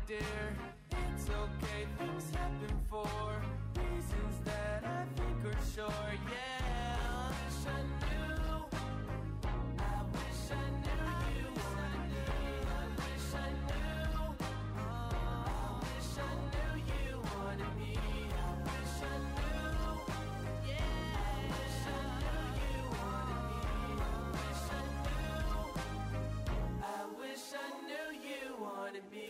dear. It's okay, things happen for reasons that I think are sure. Yeah, I wish I knew. I wish I knew you wanted me. I wish I knew. I wish I knew you wanted me. I wish I knew. Yeah, I wish I knew you wanted me. I wish I knew you wanted me.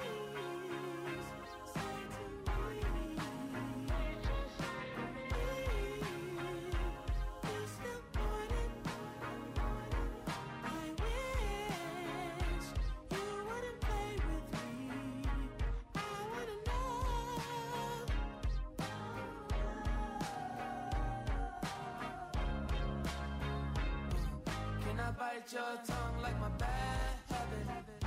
Bite your tongue like my bad habit.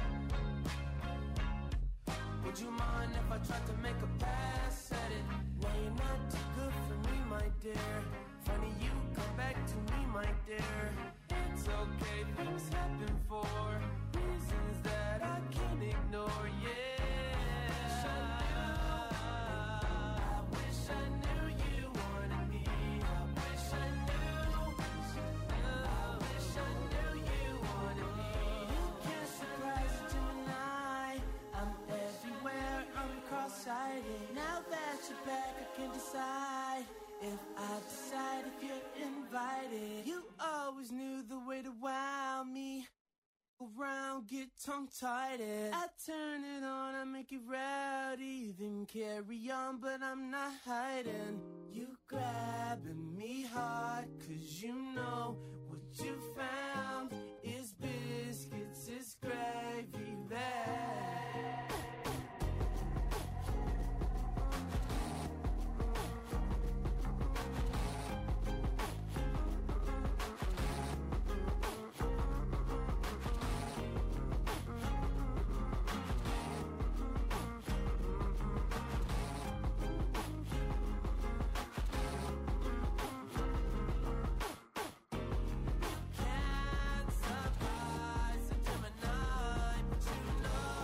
Would you mind if I tried to make a pass at it? No, you're not too good for me, my dear. Funny you come back to me, my dear. It's okay, things happen for reasons that I can't ignore, yeah. I wish I knew you wanted me. I wish I knew. I wish I knew you wanted me. You can't surprise a Gemini. I'm everywhere, I'm cross-sighted. Now that you're back, I can decide if I decide if you're invited. You always knew the way to wow me. Around, get tongue-tied. I turn it on, I make it rowdy. Then carry on, but I'm not hiding. You grabbing me hard, 'cause you know what you found is biscuits, is gravy there. Can't surprise a Gemini, but you know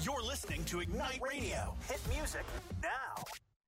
You're listening to Ignite Radio. Hit music now.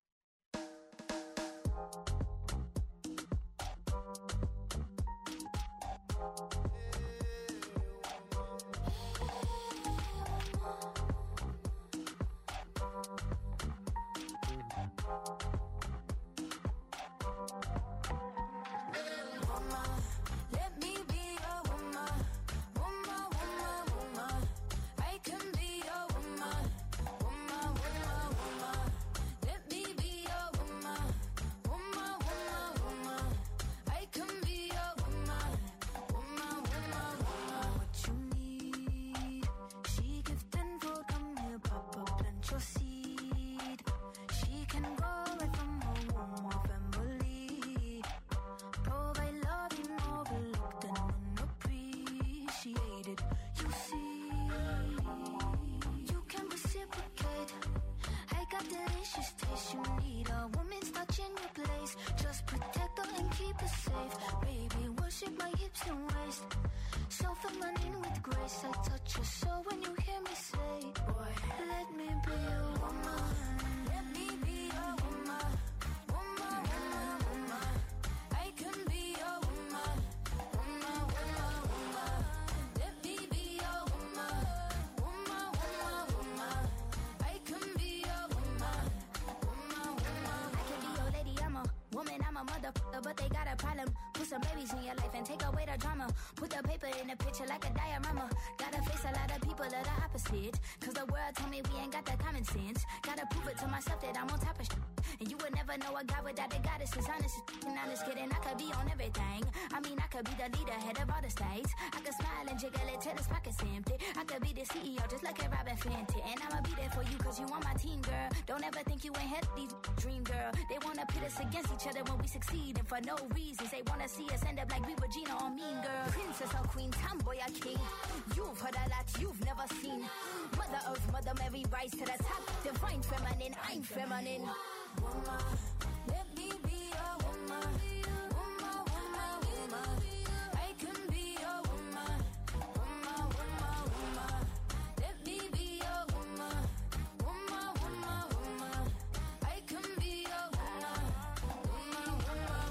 But they got a problem. Put some babies in your life and take away the drama. Put the paper in the picture like a diorama. Gotta face a lot of people that are opposite. Cause the world told me we ain't got the common sense. Gotta prove it to myself that I'm on top of shit. And you would never know a guy without a goddess is honest. And honest kidding, I could be on everything. I mean, I could be the leader, head of all the states. I could smile and jiggle it till his pockets empty. I could be the CEO just like a Robin Fenty. And I'ma be there for you cause you on my team, girl. Don't ever think you ain't had these dream, girl. They wanna pit us against each other when we succeed. And for no reasons, they wanna see us end up like we Regina or Mean Girl. Princess or queen, tomboy or king. You've heard a lot you've never seen. Mother Earth, Mother Mary, rise to the top. Divine feminine, I'm feminine. Woman, let me be a woman. Woman, woman, woman. I can be a woman. Woman, woman, woman. Let me be a woman. Woman, woman, woman. I can be a woman. Woman, woman,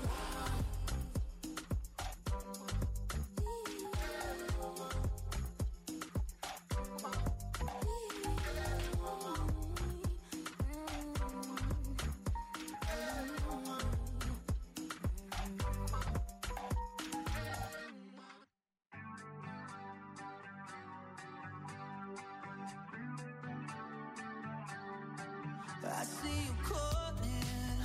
I see you calling.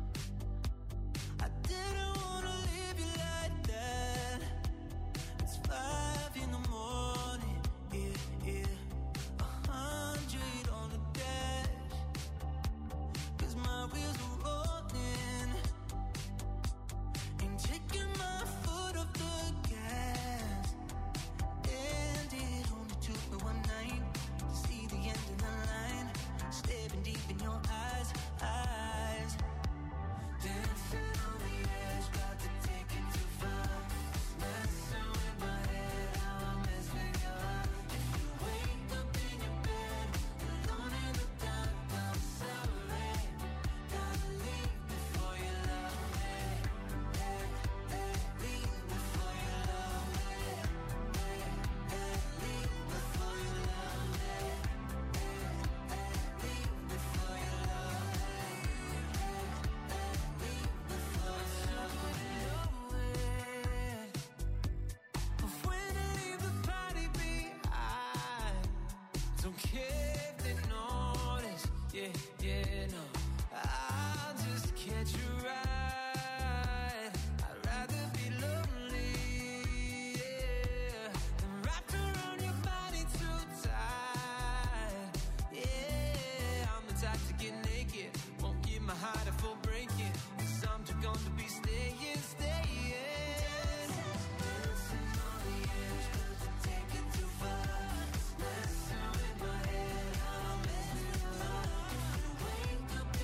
I didn't wanna leave you like that. It's 5 in the morning, yeah. 100 on the dash. Cause my wheels are rolling. Ain't taking my foot off the gas. And it only took me one night to see the end of the line. Staring deep in your eyes. Dancing on the edge, got to take it too far. Messing with my head, how I mess with your heart. If you wake up in your bed, alone in the dark, I'm sorry. Gotta leave before you love me. Leave before you love me. Leave before you love me. Leave before you love me. But when I leave the party behind, don't care if they notice, yeah, no. I'll just catch a ride. I'd rather be lonely, yeah, than wrapped around your body too tight. Yeah, I'm the type to get naked, won't give my heart a full breaking. Cause I'm just gonna be staying. Dancing on the edge, got to take it too far. Messing with my head, how I mess with your heart. If you wake up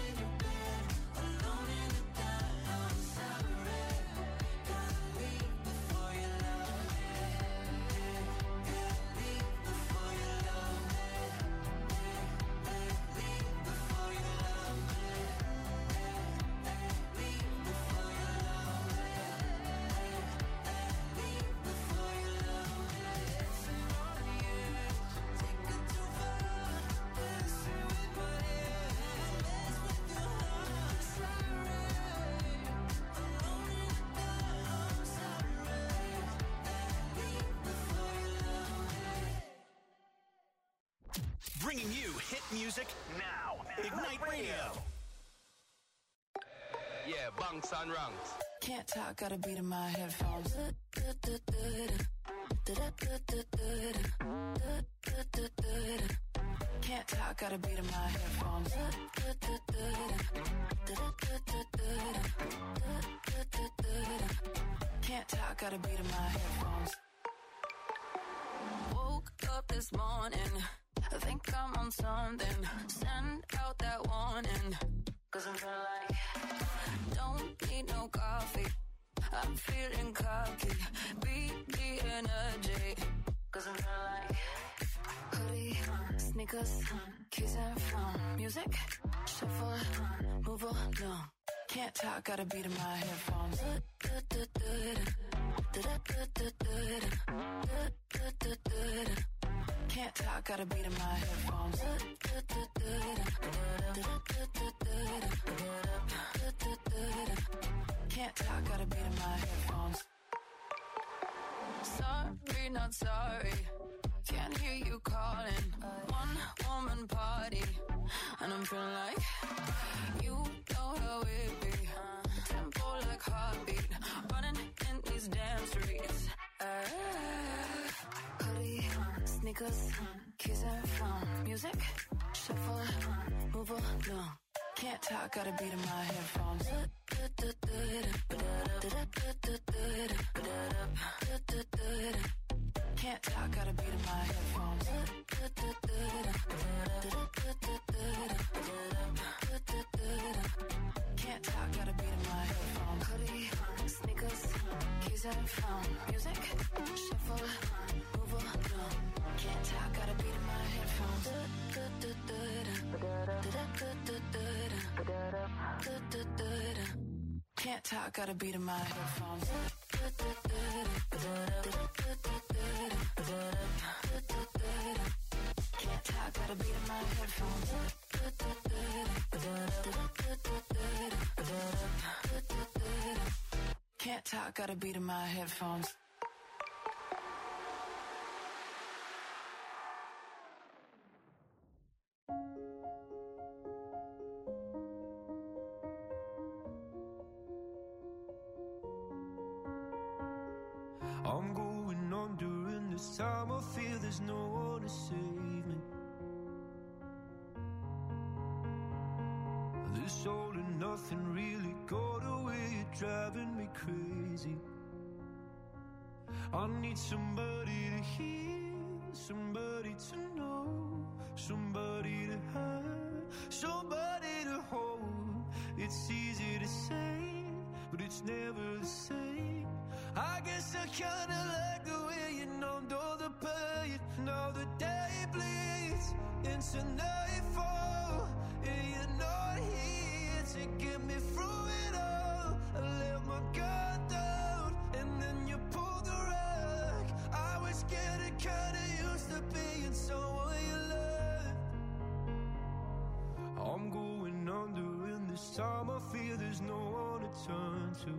Bringing you hit music now. Ignite Radio. Yeah, bunks and ranks. Can't talk, got a beat in my headphones. Can't talk, got a beat in my headphones. Can't talk, got a beat in my headphones. Woke up this morning, I think I'm on something. Send out that warning, 'cause I'm feeling like don't need no coffee. I'm feeling cocky, beat the energy, 'cause I'm feeling like hoodie, sneakers, keys and phone, music, shuffle, move along. Can't talk, got a beat in my headphones. Can't talk, got a beat in my headphones. Can't talk, got a beat in my headphones. Sorry, not sorry. Can't hear you calling. One woman party, and I'm feeling like you know how it be. Tempo like heartbeat, running in these damn streets. Hoodie, sneakers, keys and phone, music, shuffle, move along. Can't talk, got a beat in my headphones. Can't talk, got a beat in my headphones. Can't talk, got a beat in my headphones. Hoodie, sneakers, keys and phone, music, shuffle, move along. Can't talk, got a beat in my headphones. Can't talk, got a beat in my headphones. Can't talk, got a beat in my headphones. Can't talk, got a beat in my headphones. I'm going on during this time. I feel there's no one to save me. This all and nothing really got away. You're driving me crazy. I need somebody to hear, somebody to know, somebody to have, somebody to hold. It's easy to say, but it's never the same. I guess I kinda like the way you numbed all the pain. Now the day bleeds into nightfall, and you're not here to get me through it all. I let my guard down, and then you pulled the rug. I was getting kinda used to being someone you loved. I'm going under, and this time I feel there's no one to turn to.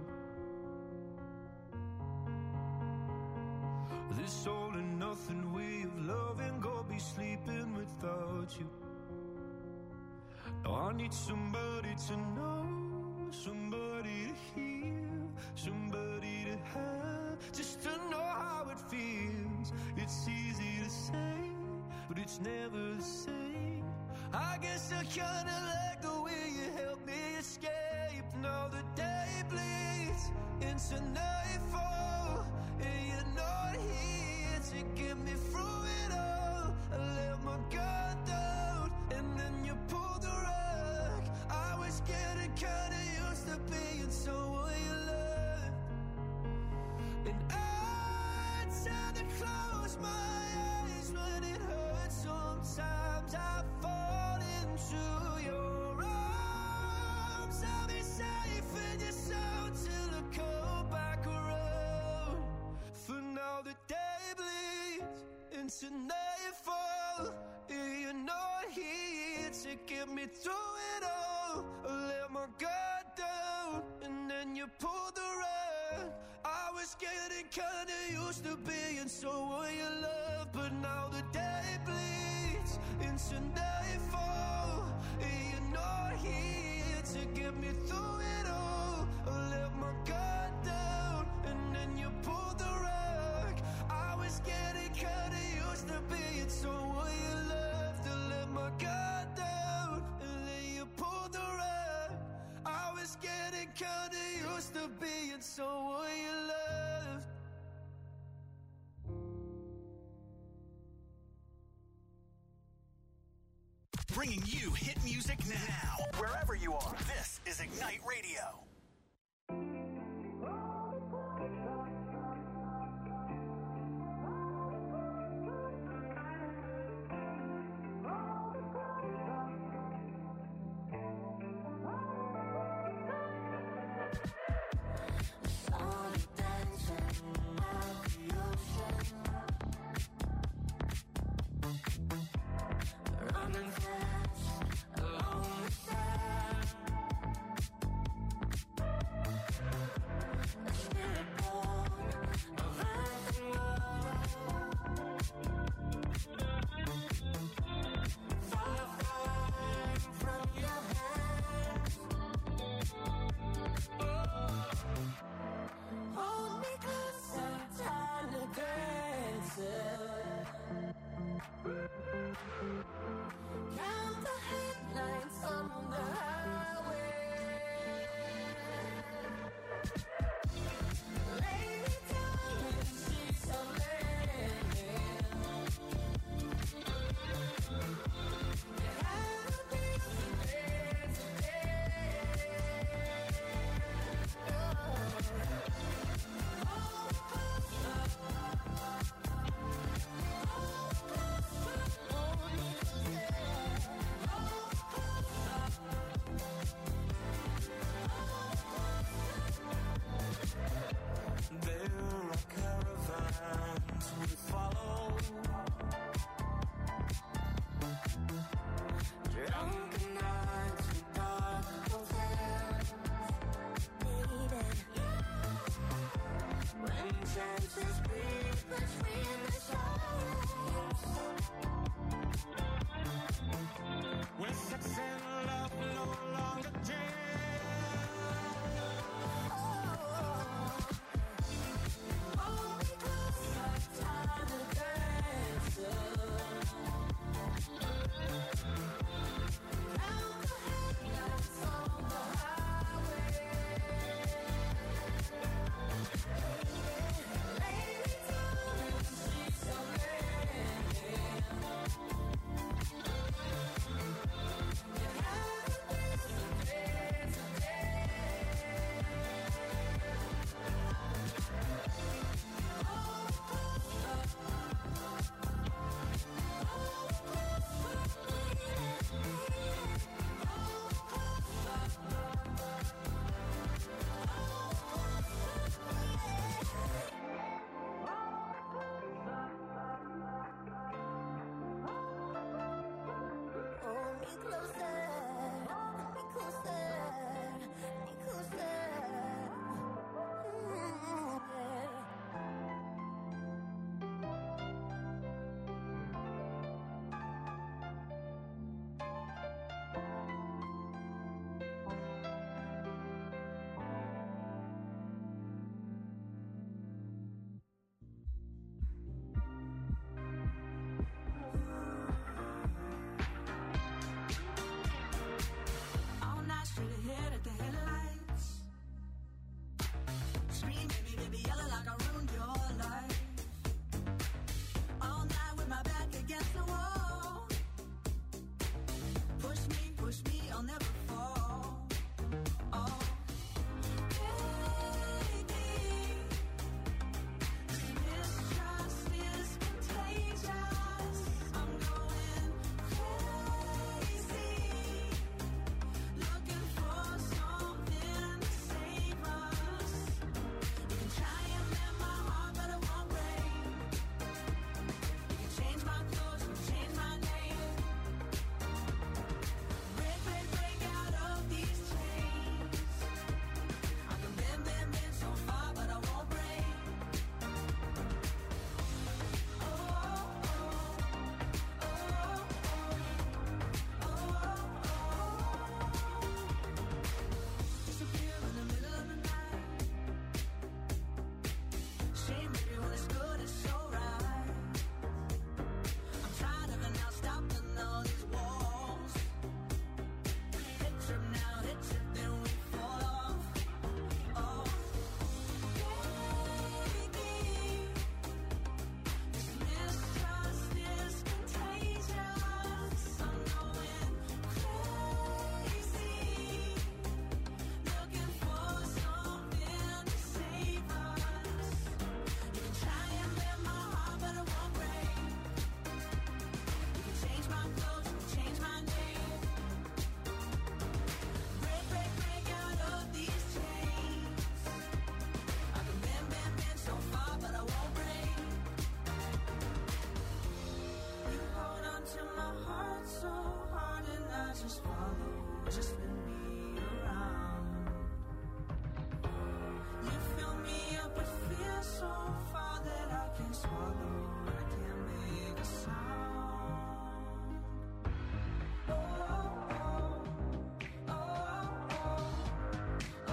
This all and nothing way of loving, go be sleeping without you. Now I need somebody to know, somebody to hear, somebody to have, just to know how it feels. It's easy to say, but it's never the same. I guess I kinda like the way you help me escape. Now the day bleeds into nightfall, and you're not here to get me through it all. I let my guard down, and then you pulled the rug. I was getting kinda used to being someone you loved. And I tend to close my eyes when it hurts. Sometimes I fall into your arms. I'll be safe in your soul till I come back around. For now the day bleeds into nightfall, and you're not here to get me through it all. I let my guard down, and then you pulled the rug. I was getting kinda used to being someone you love, but now the day bleeds into nightfall. You're not here to get me through it all. I let my guard down and then you pulled the rug. I was getting kinda used to being someone you loved. To let my guard down and then you pulled the rug. I was getting kinda used to being someone you loved. Bringing you hit music now. Wherever you are, this is Ignite Radio. Running fast along the sand. just spin me around. You fill me up with fear so far that I can't swallow, I can't make a sound. Oh, oh, oh, oh, oh,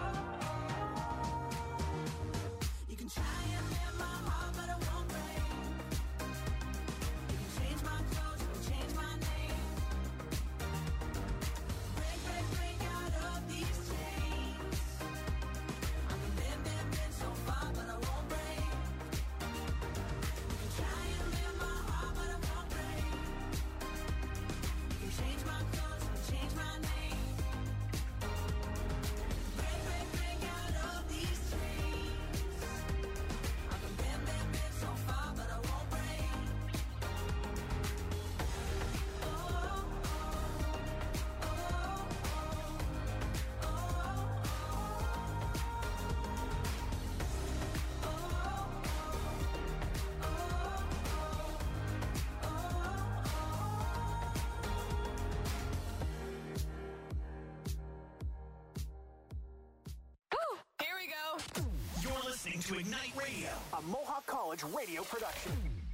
oh. You can try and mend my heart, but it won't break. You can change my clothes, you can change my name. Break, break, break out of these chains. I can bend, bend, bend so far, but I won't break. You can try and mend my heart, but it won't break. You can change my clothes, you can change my name. Break, break, break out of these chains. I can bend, bend, bend so far, but I won't break. Oh, oh, oh, oh, Here we go. You're listening to Ignite Radio, a Mohawk College radio production.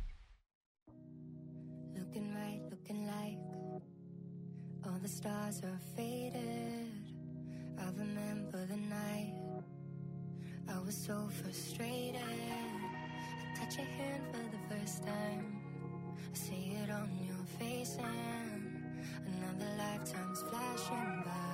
Looking right, looking like all the stars are faded. I remember the night I was so frustrated. I touch your hand for the first time. I see it on your face and another lifetime's flashing by.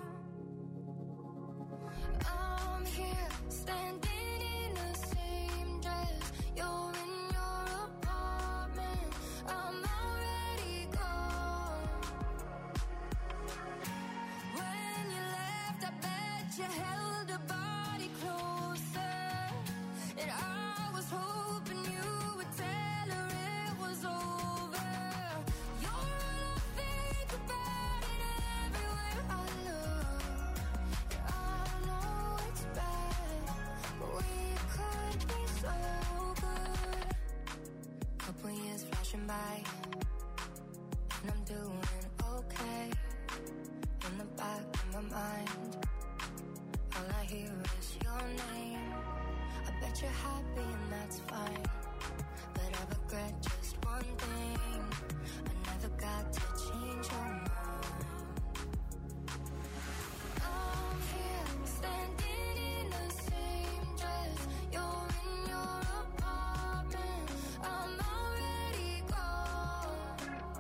I'm here standing in the same dress. You're in your apartment. I'm already gone. When you left, I bet you held a body closer. And I was hoping you would tell her it was over. You're all I think about and everywhere I look. I know it's bad, but we could be so good. Couple years flashing by, and I'm doing okay. In the back of my mind, all I hear is your name. I bet you're happy and that's fine, but I regret just one thing. I never got to change your mind. I'm here standing in the same dress. You're in your apartment. I'm already gone.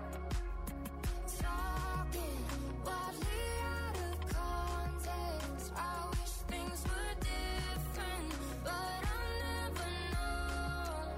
Talking wildly out of context. I wish things were different, but I'll never know.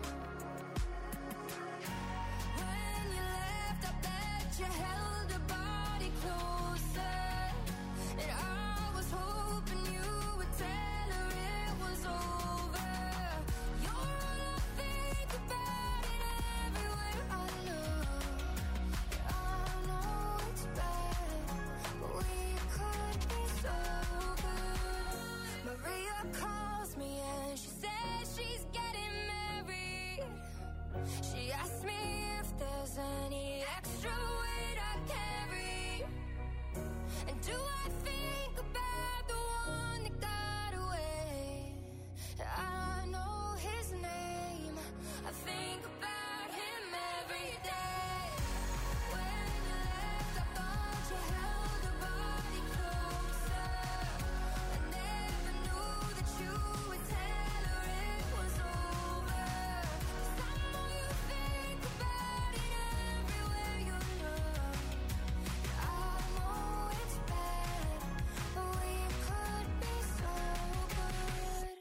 When you left, I bet you held a body closer. And I was hoping you would tell her it was over. You're all I think about and everywhere I look. I know it's bad, but we could be so good. Maria calls me and she says she's getting married. She asked me if there's any extra weight I carry. And do I think about the one that got away? I know his name. I think about him every day. When you left, I thought you held a body closer. I never knew that you would tell her it was over. 'Cause I know you think about it everywhere you look. I know it's bad, but we could be so good.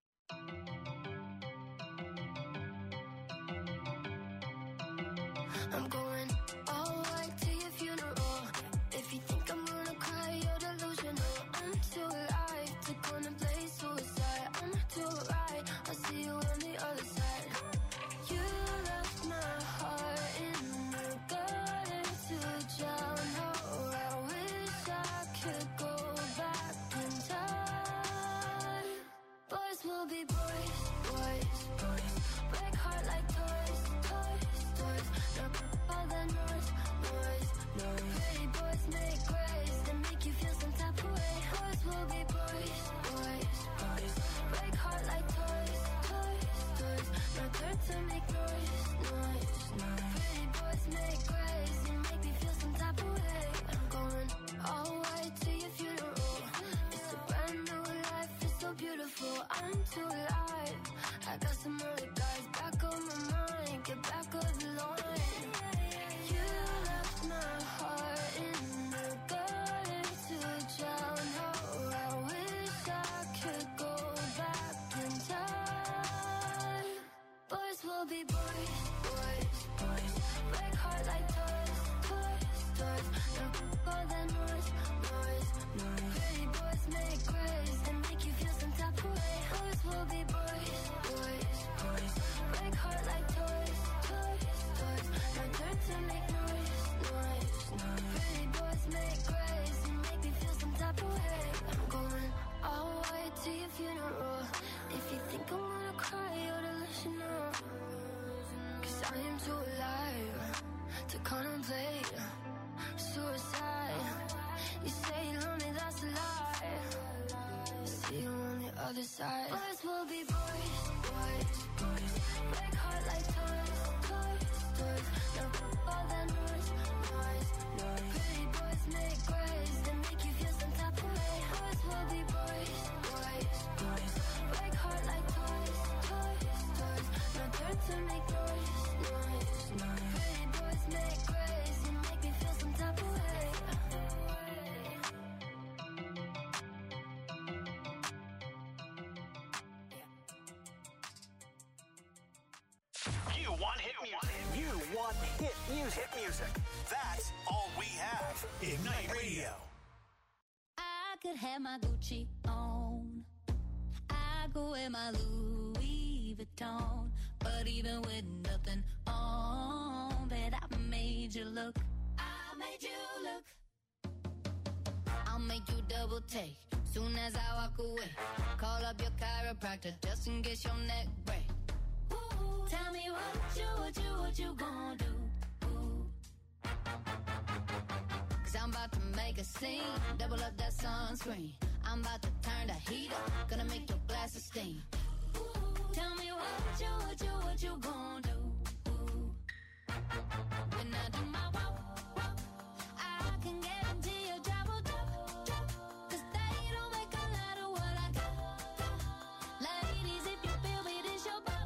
I'm going all white to your funeral. If you think I'm gonna cry, you're delusional. I'm too alive to contemplate suicide. I'm too right, I'll see you on the other side. You left my heart in the gutter to drown. Oh, I wish I could go back in time. Boys will be boys, boys, boys. Break heart like toys, toys, toys. Now all away. Suicide. You say you're lonely, that's a lie. See you on the other side. Boys will be boys, boys, boys. Break heart like toys, toys, toys. No all that noise, noise, noise. Pretty boys make grace, they make you feel some type of way. Boys will be boys, boys, boys. Break heart like toys, toys, toys. No turn to make noise, noise, noise. Pretty boys make grace, they make me feel some type of way. You want hit music. You want hit music. Hit music. That's all we have. Ignite Radio. I could have my Gucci on. I go wear my Louis Vuitton. But even with nothing on, bet I made you look. I made you look. I'll make you double take. Soon as I walk away, call up your chiropractor just in case your neck break. Ooh, tell me what you gonna do? Ooh. 'Cause I'm about to make a scene, double up that sunscreen. I'm about to turn the heat up, gonna make your glasses steam. Ooh, tell me what you gonna do? Ooh. When I do my walk, I can guarantee your job will drop. 'Cause they don't make a lot of what I got. Ladies, if you feel me, this your pop.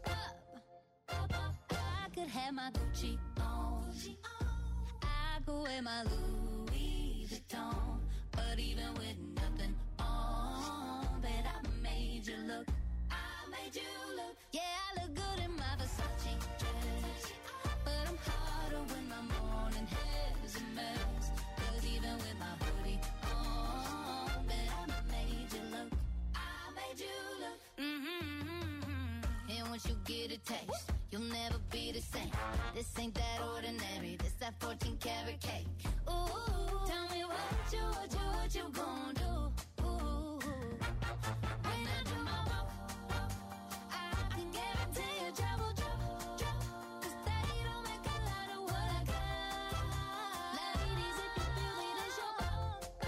I could have my Gucci on. I go wear my Louis Vuitton. But even with nothing on, bet I made you look. I made you look. Yeah, I look good in my Versace dress. But I'm hotter when my morning hair's a mess. 'Cause even with my hoodie on, bet I made you look. I made you look. And once you get a taste, you'll never be the same. This ain't that ordinary. This that 14 karat cake. Ooh, tell me what you gonna do? Ooh, when I do my walk, I can guarantee your job will drop. 'Cause they don't make a lot of what I got. Ladies, if you feel me, this your pop.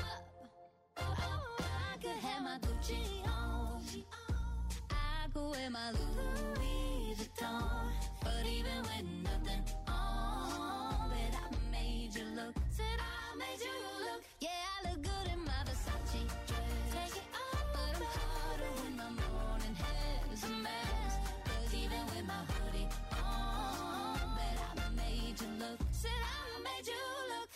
I could have my Gucci on. I go wear my Louis Vuitton. But even with nothing on, bet I made you look. Said I made you look. Yeah, I look good in my Versace dress. Take it off, but I'm hotter when my morning hair's a mess. 'Cause even with my hoodie on, bet I made you look. Said I made you look.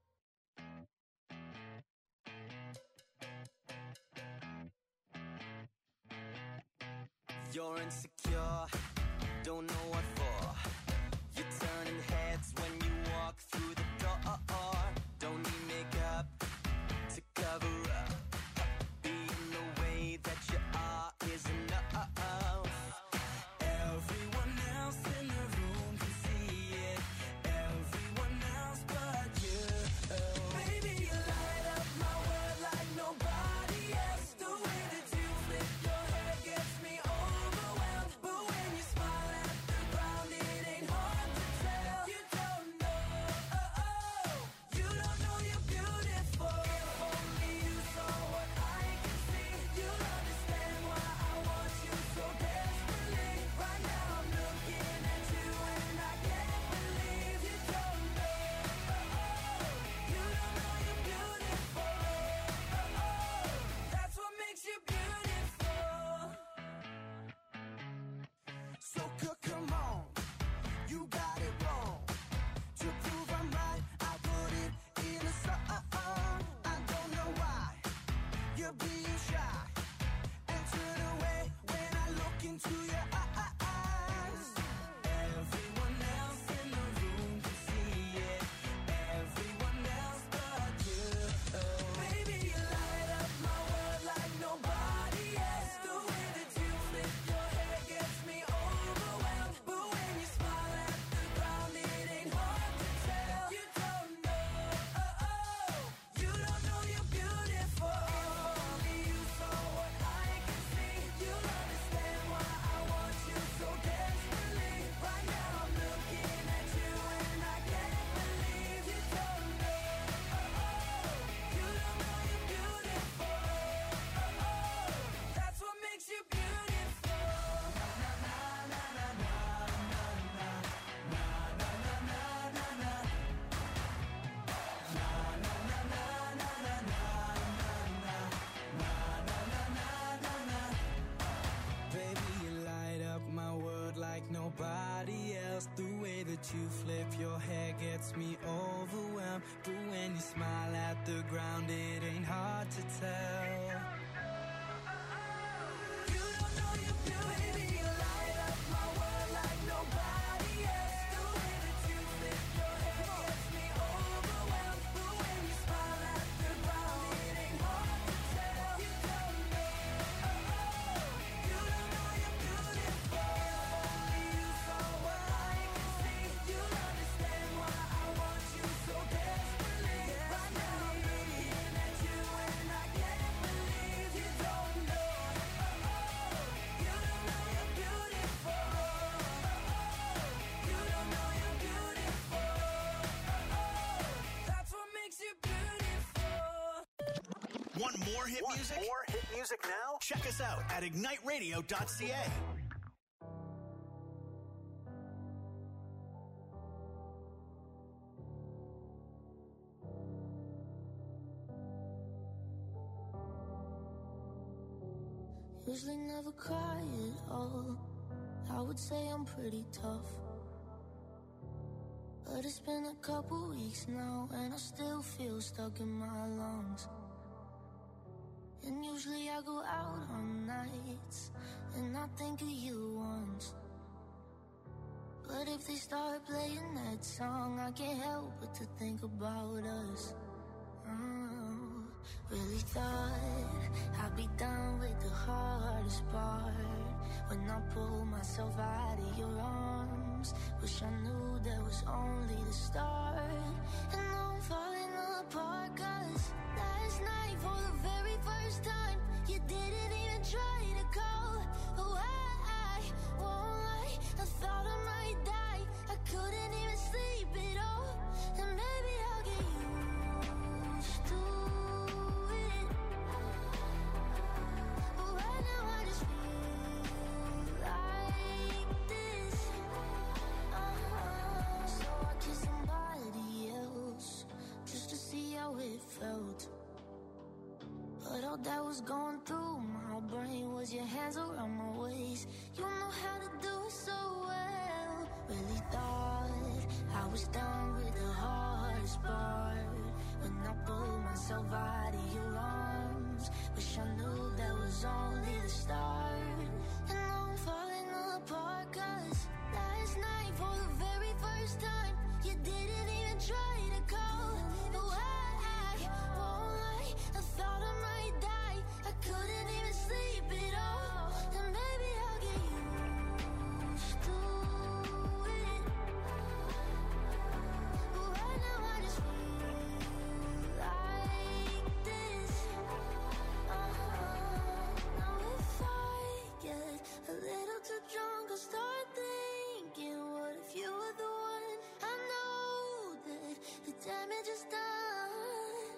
You're insecure, don't know what for. You're turning heads when you walk through the door. Don't need makeup to cover up. Being the way that you are is enough. Everyone else in the room can see it. Everyone else but you. Baby, you light up my world like nobody else. The way that you flip your hair gets me overwhelmed. But when you smile at the me overwhelmed. But when you smile at the ground, it ain't hard to tell. You don't know your beauty, you light up my world like nobody else. The way that you flip your hair gets me overwhelmed. But when you smile at the ground, it ain't hard to tell. You don't know, you don't know you're beautiful. Only you saw what I can see. You'll understand why I want you so desperately. Right now I'm looking at you and I can't believe you don't know. You don't know you're beautiful. You don't know you're beautiful. That's what makes you beautiful. Want more hit music? More hit music now? Check us out at igniteradio.ca. Usually never cry at all. I would say I'm pretty tough, but it's been a couple weeks now and I still feel stuck in my lungs. And usually I go out on nights and I think of you once. But if they start playing that song, I can't help but to think about us. Really thought I'd be done with the hardest part when I pulled myself out of your arms. Wish I knew that was only the start. And now I'm falling apart, 'cause last night for the very first time you didn't even try to call. Oh, I won't lie, I thought I might die. I couldn't even sleep at all. And maybe I'll get used to it, but right now I just feel like this. So I kissed somebody else just to see how it felt. But all that was going through my brain was your hands around my waist. You know how to do it so well. Really thought I was done with the hardest part when I pulled myself out of your arms. Wish I knew that was only the start. And now I'm falling apart, 'cause last night for the very first time you didn't even try to call. No, I won't lie, I thought I might die. I couldn't even sleep at all. And maybe I'll get used to it, but right now I just feel like this. Now if I get a little too drunk, I'll start thinking, what if you were the one? I know that the damage is done,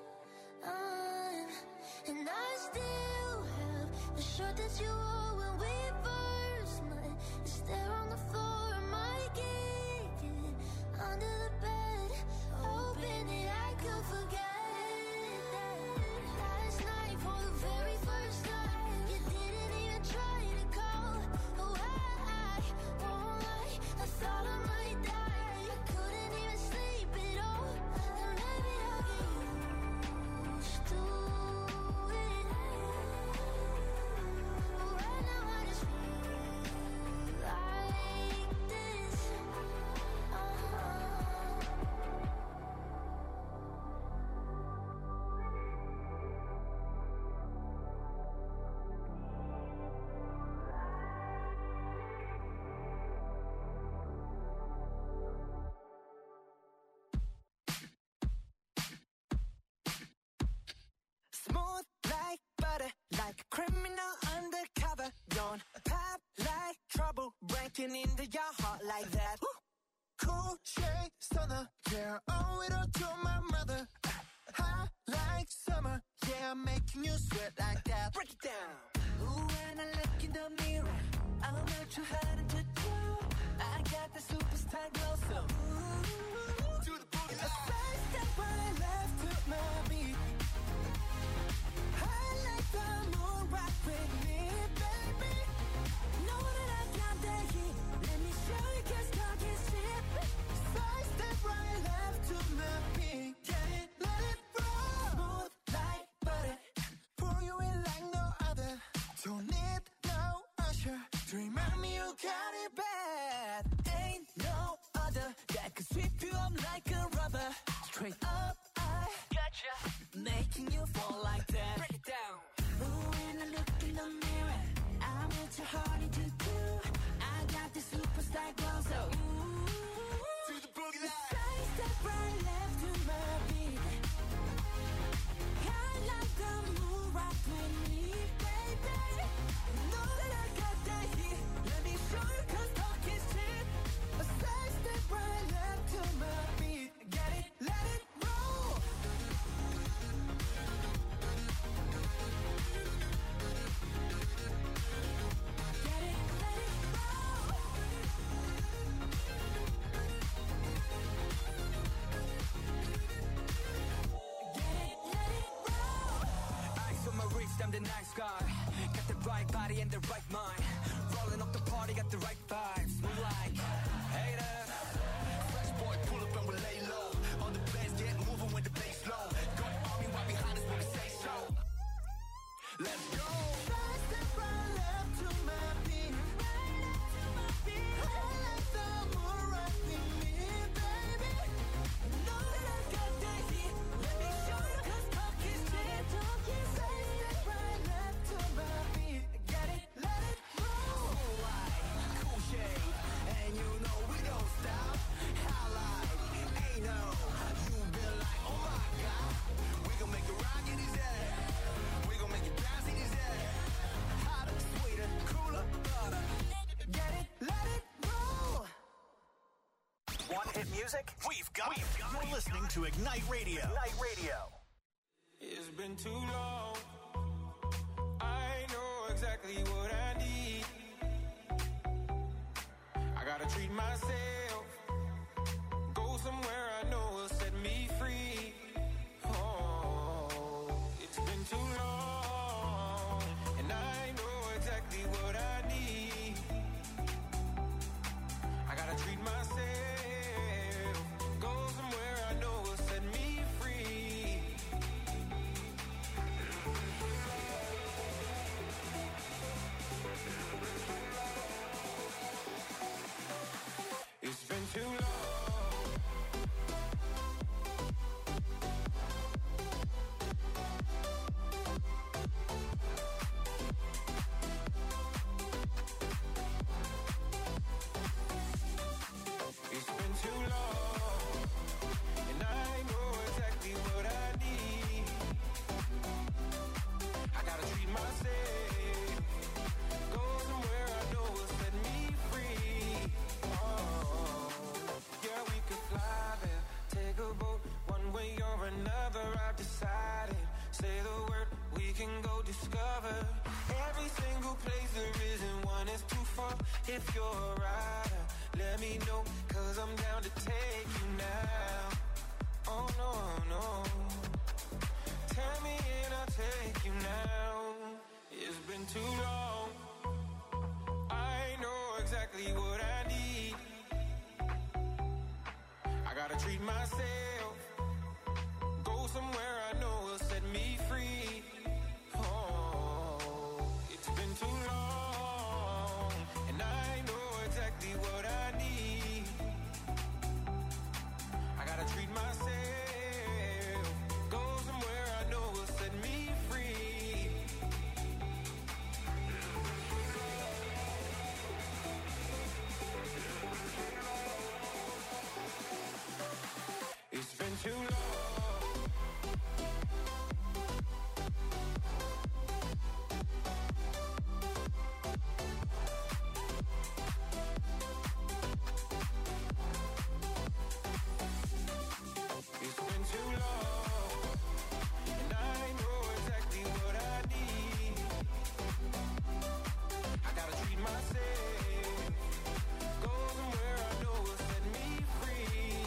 and I still have the shirt that you wore when we first met. It's there on the floor, I might kick it under the bed, hoping that I could forget that last night for the very first time you didn't even try to call. Oh, I won't lie, I thought I might die. I couldn't even sleep at all. And maybe I'll get used to it, but right now I just feel like this. Smooth like butter, like a criminal undercover. Don't pop like trouble, breaking into your heart like that. Cool shade stunner, yeah, owe it all to my mother. Hot like summer, yeah, I'm making you sweat like that. Break it down. Ooh, when I look in the mirror, I'm not too hard to do. I got the superstar glow, so ooh, Do the boogie. a side step right left to my beat. I like the moon rock with me, baby. Know that I got that heat. Let me show you, 'cause talk is cheap. Side step right, left the night sky. Got the right body and the right mind. Rolling up the party, got the right vibes. Move like haters. Fresh boy, pull up and we lay low. On the bass, get moving with the bass low. Got army right behind us when we say so. Let's go. Right step right left to my beat. Right left to my beat. I like the moon right with me, baby. Know that I got that heat. Let me show you 'cause talk is cheap. Talk is right step right left to my beat. Get it, let it roll. Cool light, cool shade, and you know we don't stop. Highlight, ain't no. You been like, oh my god. We gon' make it rock in his head. We gon' make it bounce in his head. Hotter, sweeter, cooler, butter. Get it, let it roll. Want hit music? We've got it. You're listening to Ignite Radio. Ignite Radio. It's been too long. I know exactly what I need. I gotta treat myself. Go somewhere I know will set me free. Oh, it's been too long. And I know exactly what I need. I gotta treat myself. Go somewhere I know will set me free. It's been too long. It's been too long, and I know exactly what I need. I gotta treat myself. Go somewhere I know will set me free. Oh, yeah, we could fly there, take a boat, one way or another. I've decided. Say the word, we can go discover every single place there isn't one is too far. If you're a rider, let me know, 'cause I'm down to take you now. Oh no, no. Tell me and I'll take you now. It's been too long. I know exactly what I need. I gotta treat myself. Go somewhere I know will set me free. Oh, it's been too long, and I know exactly what I need. I gotta treat myself. Go somewhere I know will set me free. It's been too long. It's been too long, and I know exactly what I need. I gotta treat myself. Go somewhere I know will set me free.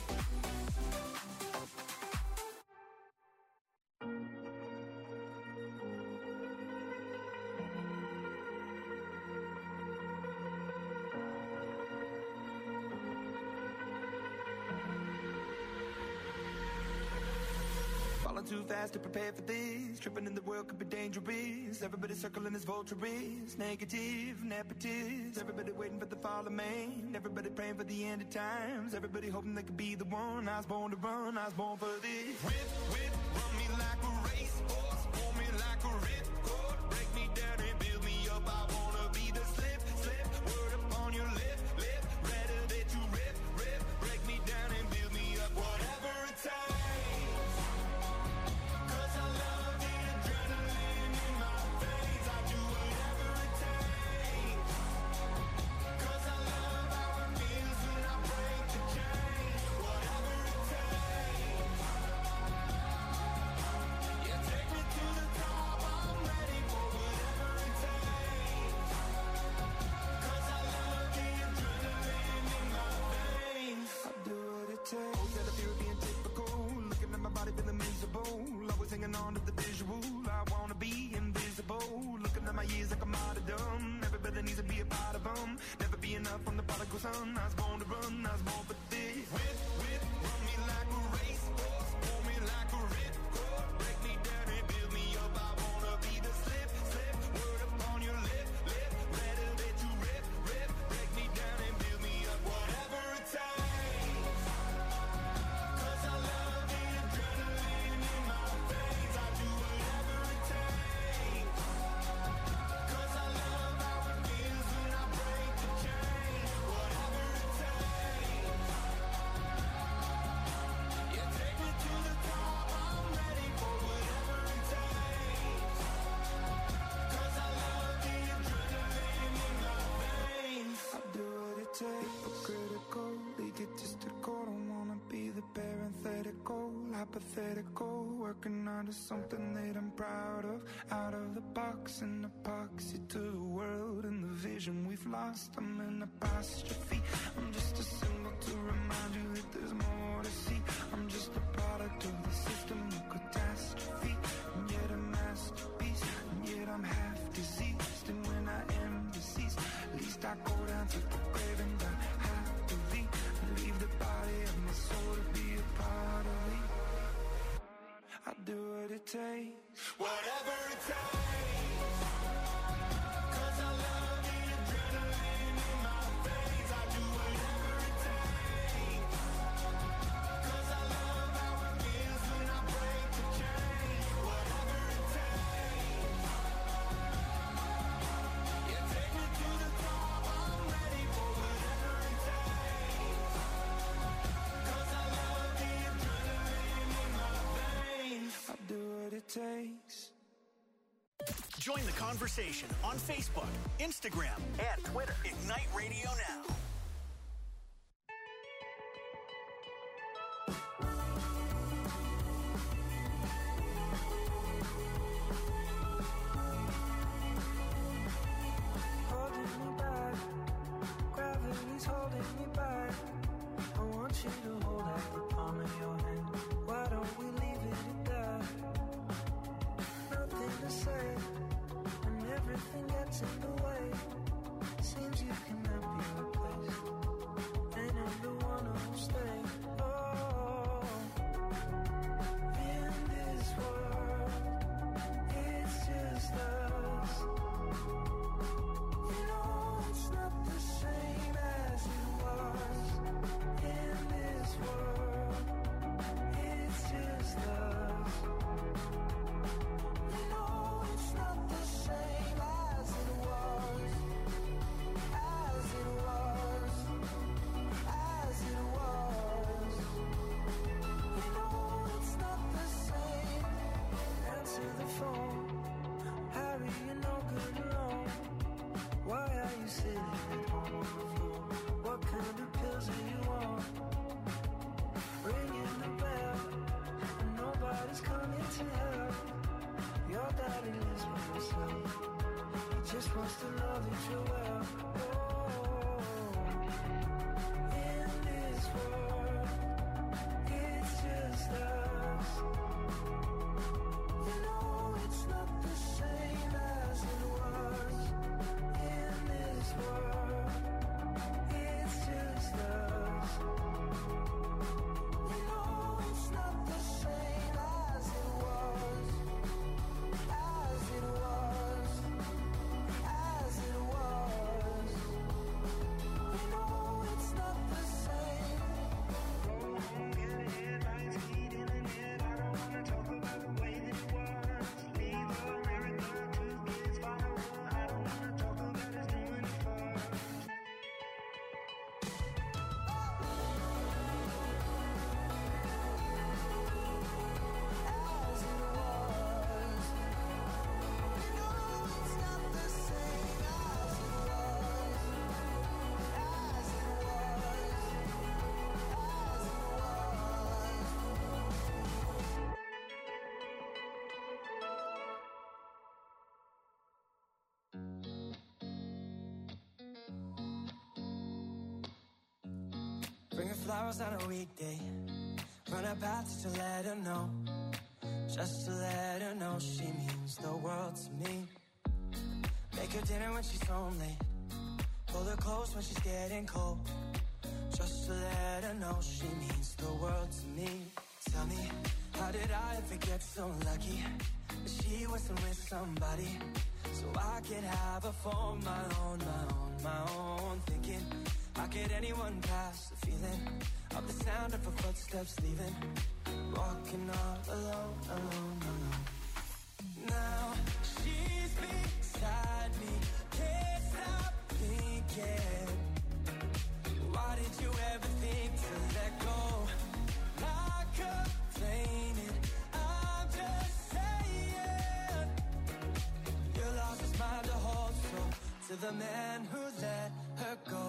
Falling too fast to prepare for this. Tripping in the world could be dangerous. Everybody circling as vultures. Negative, nepotist. Everybody waiting for the fall of man. Everybody praying for the end of times. Everybody hoping they could be the one. I was born to run, I was born for this. Whip, whip, run me like a racehorse. Pull me like a ripcord. Break me down and build me up. I wanna be the slip, slip. Word upon your lip, lip. Rather that you rip, rip. Break me down and build me up. Whatever it takes. Always hanging on to the visual. I wanna be invisible. Looking at my years like a martyrdom. Everybody needs to be a part of them. Never be enough from the prodigal son. I was born to run, I was born for this. Whip, run me like a racehorse. Pull me like a ripcord. Break me down and build me up. I wanna be the slip. Word upon your lip. Better that you rip. Break me down and build me up. Whatever it takes. 'Cause I love the adrenaline in my veins. I do whatever it takes. 'Cause I love how it feels when I break the chain. Whatever it takes. Yeah, take me to the top. I'm ready for whatever it takes. 'Cause I love the adrenaline in my veins. I do what it takes, but critical, egotistical. Don't wanna be the parenthetical, hypothetical. Working out of something that I'm proud of. Out of the box, an epoxy to the world and the vision we've lost. I'm an apostrophe. I'm just a symbol to remind you that there's more to see. I'm just a product of the system of catastrophe, and yet a masterpiece. And yet I'm half diseased, and when I am deceased, at least I go down to the grave and I happily leave the body of my soul to be a part of me. I do what it takes. Whatever it takes. 'Cause I love the adrenaline in my veins. I do whatever it takes. 'Cause I love how it feels when I break the chain. Whatever it takes. Yeah, take me to the top. I'm ready for whatever it takes. 'Cause I love the adrenaline in my veins. I do what it takes. Join the conversation on Facebook, Instagram, and Twitter. Ignite Radio Now. Holding me back, gravity's holding me back. I want you to hold out the palm of your hand. Why don't we leave it at that? Nothing to say, and everything gets in the way. Seems you cannot be replaced, and I'm the one who'll stay. Oh, in this world, it's just us. You know it's not the same as it was. In this world, it's just us. You know it's not the same as it was. As it was. As it was. You know it's not the same. Answer the phone. Harry, you're no good alone. Why are you sitting at home on the floor? What kind of pills are you on? Ringing the bell, and nobody's coming to help. Your daddy lives by himself. He just wants to know that you're well. Oh, in this world, it's just us. You know it's not the same as it was. In this world, it's just us. You know it's not the same as it was. As it was. As it was. You know it's not the same. Get headlines keyed in the net. I don't wanna talk about the way that it was. Leave America, 2 kids follow her. I don't wanna talk about us doing it first. As it was. You know it's not the same as it was. As it was. As it Bring her flowers on a weekday. Run her path just to let her know. Just to let her know she means the world to me. Make her dinner when she's home late. Pull her close when she's getting cold. Just to let her know she means the world to me. Tell me, how did I ever get so lucky that she wasn't with somebody so I could have her for my own, my own, my own. Thinking, how could anyone pass the feeling of the sound of her footsteps leaving? Walking all alone, alone, alone. Now she's beside me, can't stop thinking. Why did you ever think to let go? Not complaining, I'm just saying. You lost his mind to hold so to the man who let her go.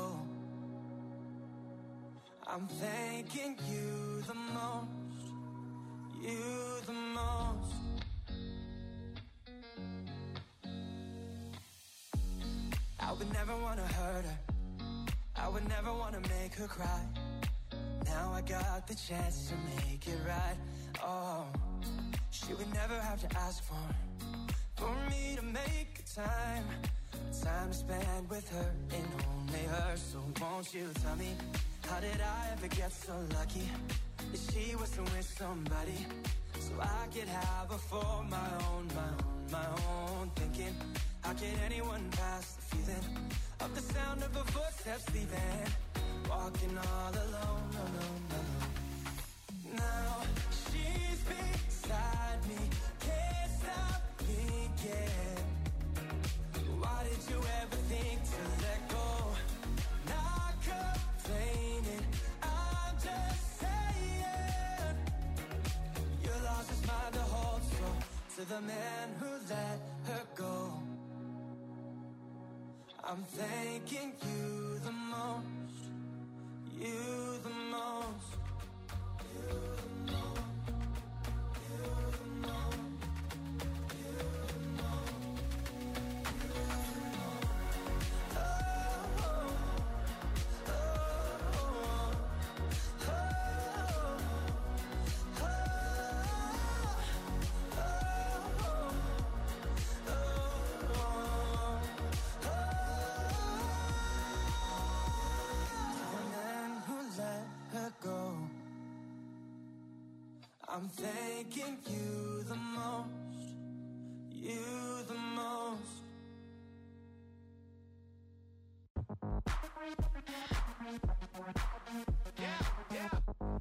I'm thanking you the most, you the most. I would never want to hurt her, I would never want to make her cry. Now I got the chance to make it right. Oh, she would never have to ask for me to make time to spend with her and only her. So won't you tell me, how did I ever get so lucky that she wasn't with somebody so I could have her for my own, my own, my own. Thinking, how could anyone pass the feeling of the sound of her footsteps leaving? Walking all alone, alone, alone. Now she's beside me, can't stop thinking. Why did you ever think to let go? Not complaining, I'm just saying. You lost his mind to hold so to the man who let her go. I'm thanking you the most, you the most, you the most, you the most, you the most, you the most. Oh, oh, oh, oh, oh, oh, I'm thanking you the most, you the most. Yeah, yeah.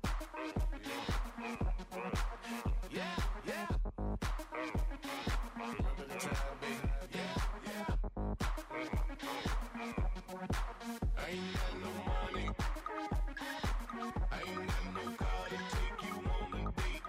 Yeah, yeah. Remember the time, baby. Yeah, yeah. I ain't got no money. I ain't got no car to take you on a date.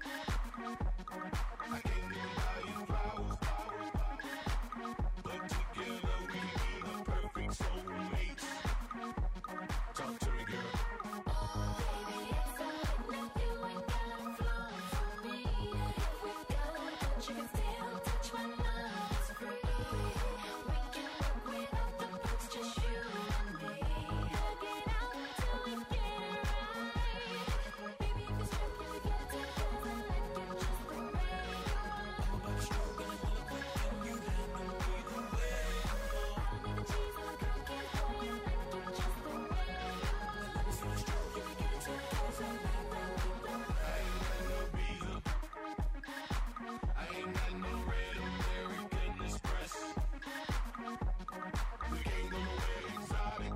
I can't even buy you flowers. But together we be the perfect soulmates. Talk to me, girl. Oh, baby, it's alright with you. Ain't got no flaws for me. If we go, but you can still touch my love. It's free. We can work without the books, just you and me. Hug it out till we get it right. Baby, if it's true, can we get it together like you're just the way you are? I'm about to stroke and I'm gonna put in you hand on either way. I don't need the cheese or the cookies, boy, I like you just the way you are. Let me see you stroke, can we get it together like I ain't got no visa. I ain't got no red American Express. We ain't gonna wear exotic.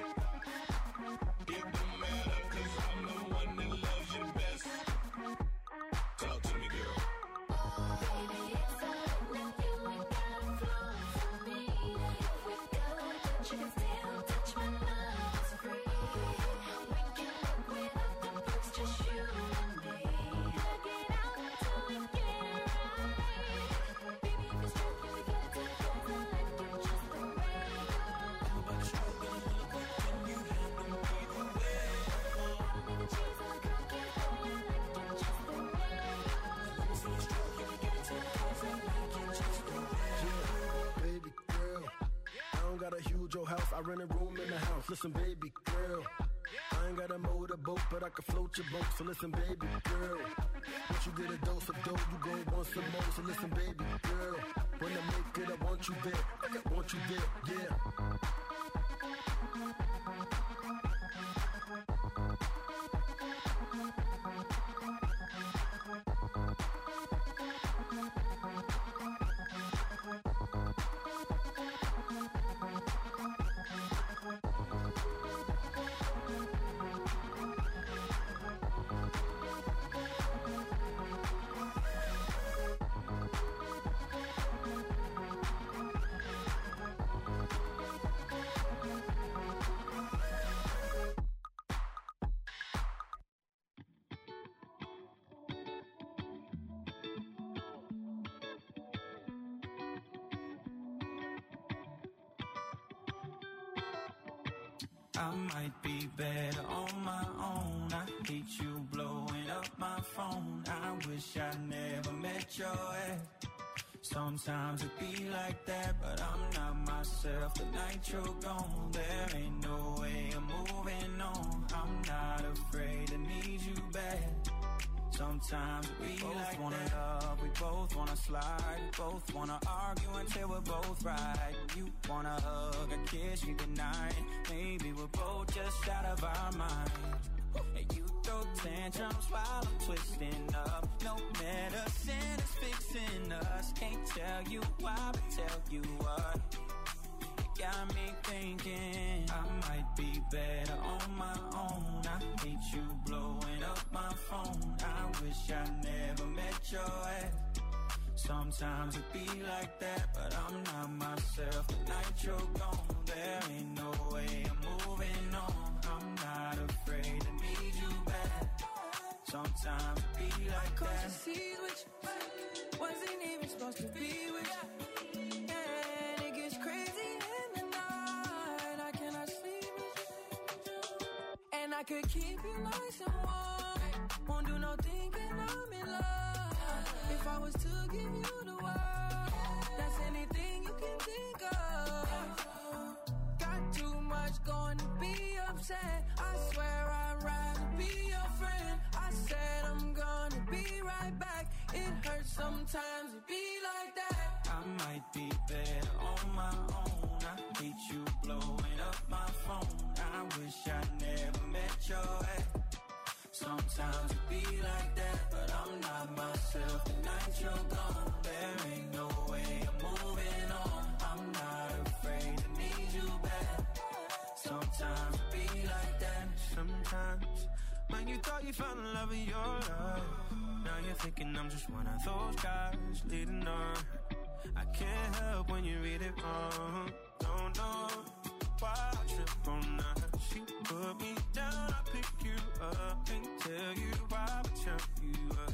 It don't matter, cause I'm the one that loves you best. Talk to me, girl. Baby, it's alright with you. Ain't got no flaws for me. If we go, but you can still touch my love. It's free. We can work without the books, just you and me. Hug it out till we get it right. Baby, if it's true, can we get it together like you're just the way you are? I'm about to stroke and I'm gonna put in you hand on either way. I don't need the cheese or the cookies, boy, I like you just the way you are. Let me see you stroke, can we get it together like you're just the way you are? Baby girl, I don't got a huge old house, I rent a room in the house. Listen, baby girl, I ain't got a motorboat, boat, but I can float your boat. So listen, baby girl, once you get a dose of dough, you gon' want some more. So listen, baby girl, when I make it, I want you there. I want you there, yeah. I might be better on my own. I hate you blowing up my phone. I wish I never met your ex. Sometimes it be like that, but I'm not myself. The night you're gone, there ain't no way I'm moving on. I'm not afraid to need you back. Sometimes we both like wanna that. Love, we both wanna slide, we both wanna argue until we're both right. You wanna hug, I kiss you goodnight. Maybe we're both just out of our mind. And you throw tantrums while I'm twisting up. No medicine is fixing us. Can't tell you why, but tell you what. Got me thinking I might be better on my own. I hate you blowing up my phone. I wish I never met your ex. Sometimes it be like that, but I'm not myself. The night you're gone, there ain't no way I'm moving on. I'm not afraid to need you back. Sometimes it be like that. Cause you see what you wasn't even supposed to be with you. And it gets crazy in the night. I cannot sleep with you. And I could keep you nice and warm. Won't do no thinking I'm in love. If I was to give you the world, that's anything you can think of. Got too much going to be upset. I swear I'd rather be your friend. I said I'm gonna be right back. It hurts sometimes to be like that. I might be better on my own. I hate you blowing up my phone. I wish I never met your ex. Sometimes it be like that, but I'm not myself. The night you're gone, there ain't no way I'm moving on. I'm not afraid to need you back. Sometimes it be like that. Sometimes, man, you thought you found the love of your life. Now you're thinking I'm just one of those guys leading on. I can't help when you read it wrong. Don't know why I trip on that. She put me down, I pick you up. Can't tell you why, but tell you up.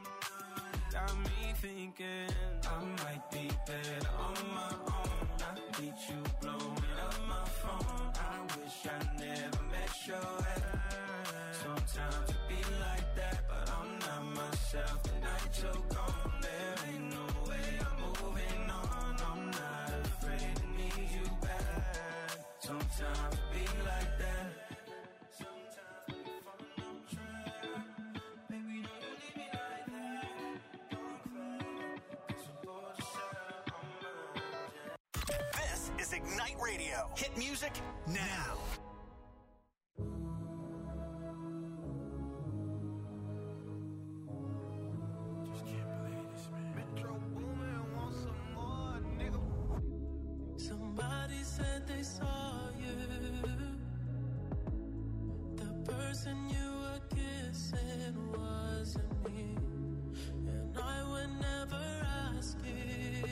Got me thinking I might be better on my own. I hate you blowing up my phone. I wish I never met your ex. Sometimes it be like that, but I'm not myself. The night you're gone, there ain't no way I'm moving on. I'm not afraid to need you back. Sometimes it be like that. Sometimes when you fall on track, baby, don't you leave me like that. Don't cry, 'cause we're both just out on my. This is Ignite Radio. Hit music now. Somebody said they saw you. The person you were kissing wasn't me. And I would never ask you.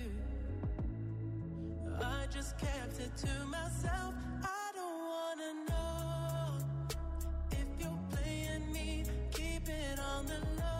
I just kept it to myself. I don't wanna know if you're playing me. Keep it on the low.